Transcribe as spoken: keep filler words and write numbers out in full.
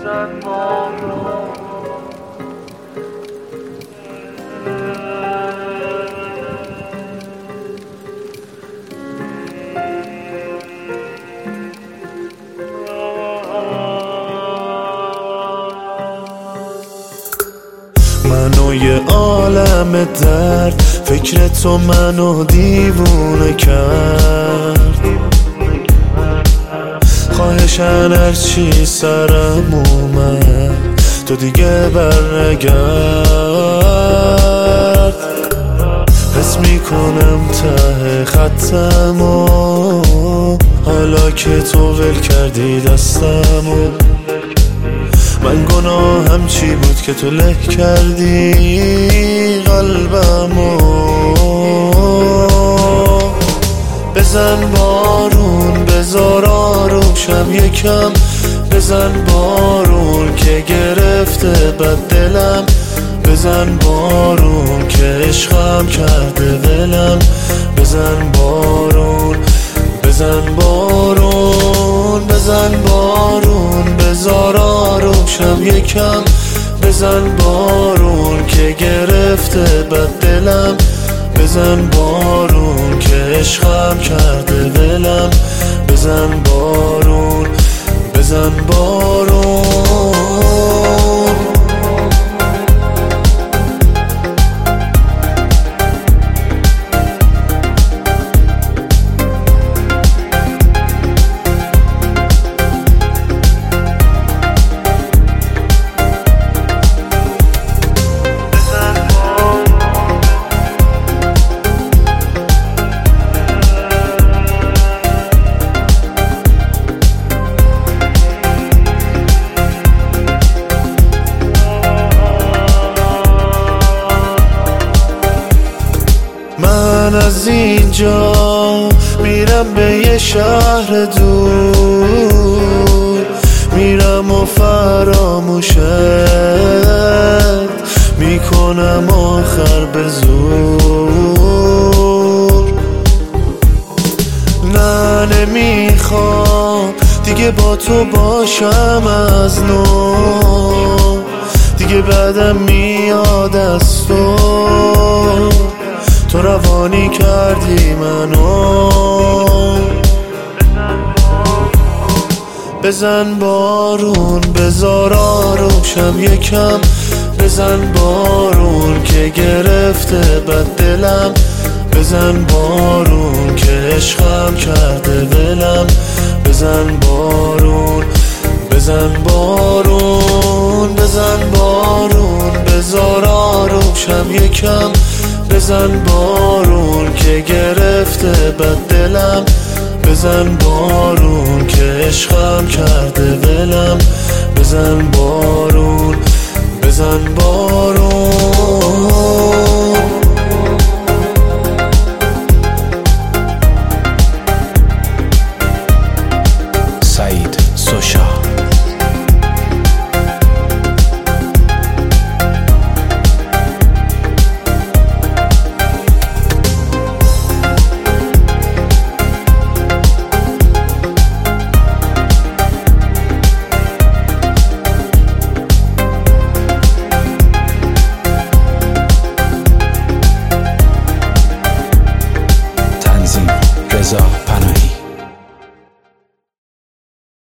منو یه عالم درد فکر تو منو دیوونه کرد. خواهشن هرچی سرم اومد تو دیگه بر نگرد. حس میکنم ته خطمو حالا که تو ول کردی دستمو. من گناهم چی بود که تو له کردی قلبمو. بزن بارون بذار آروشم یکم. بزن بارون که گرفته بد دلم. بزن بارون که عشقم کرده ولم. بزن بارون بزن بارون بزن بارون بذار آروشم یکم. بزن بارون که گرفته بد دلم. بزن بارون که عشقم کرده ولم. بزن بارون بزن بارون. من از اینجا میرم به یه شهر دور. میرم و فراموشت میکنم آخر به زور. نه نمیخوام دیگه با تو باشم از نو. دیگه بعدم میاد از تو. تو روانی کردی منو. بزن بارون بذار آروشم یکم. بزن بارون که گرفته بد دلم. بزن بارون که عشقم کرده ولم. بزن بارون بزن بارون بزن بارون بذار آروشم یکم. بزن بارون که گرفته بد دلم. بزن بارون که عشقم کرده ولم. بزن بارون بزن بارون.